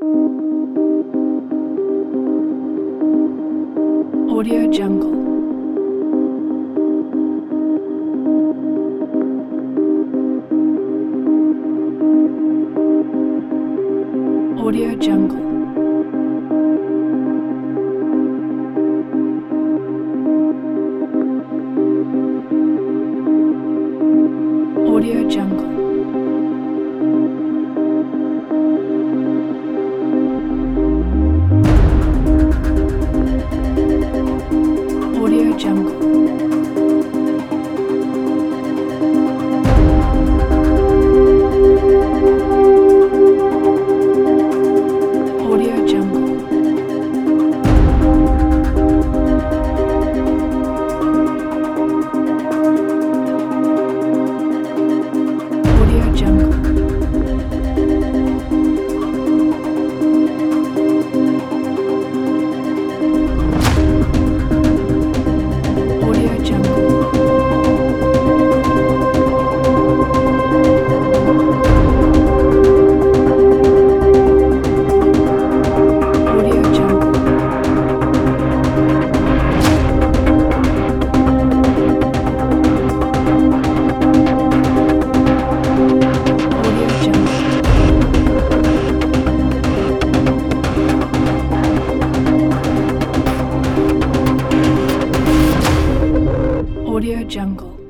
Audio Jungle. Audio Jungle. Audio Jungle. Audio Jungle. Audio Jungle. Audio Jungle. Audio Jungle. Audio Jungle. Audio Jungle. Audio Jungle.